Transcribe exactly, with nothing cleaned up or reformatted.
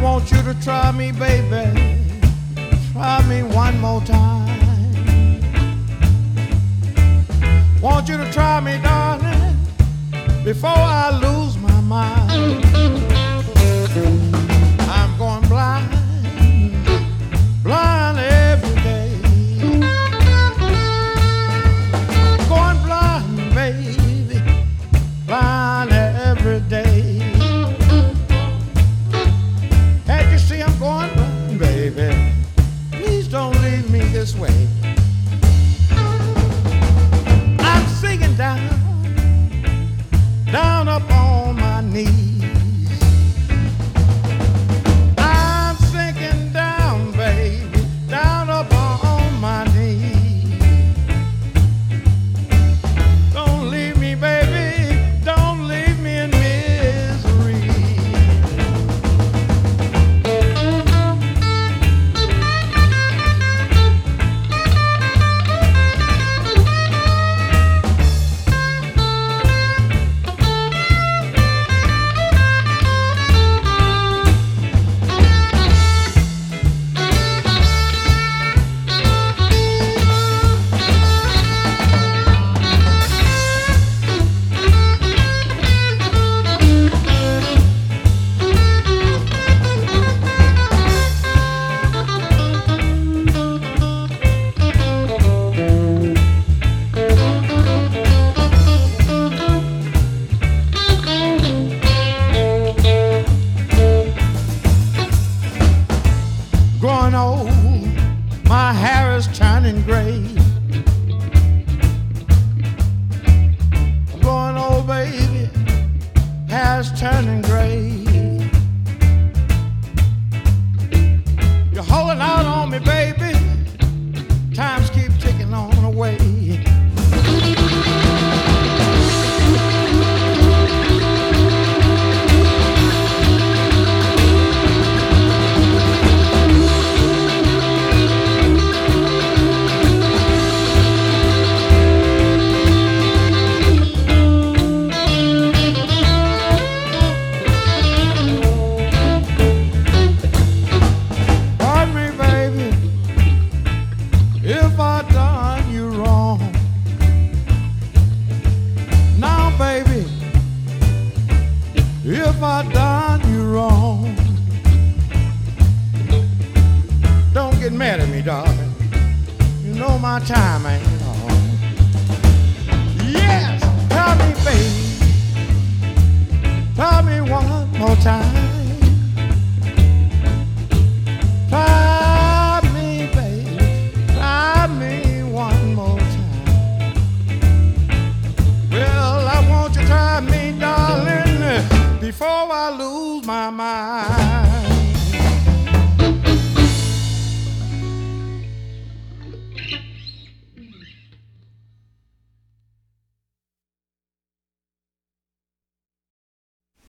want you to try me, baby. Try me one more time. Want you to try me, darling, before I lose my mind. I'm going blind, blind every day. Going blind, baby, blind every day. Can't you see I'm going blind, baby? Please don't leave me this way. I'm sinking down, down up on my knees. I'm sinking down, baby, down up on my knees. Don't leave me, baby, don't leave me in misery. Growing old, my hair is turning gray. I'm growing old, baby, hair's turning gray. You're holding out on me, baby, times keep ticking on away. If I done you wrong, now baby, if I done you wrong, don't get mad at me, darling. You know my time ain't long. Yes, tell me, baby, tell me one more time. Try me, baby, try me one more time. Well, I want you to try me, darling, before I lose my mind.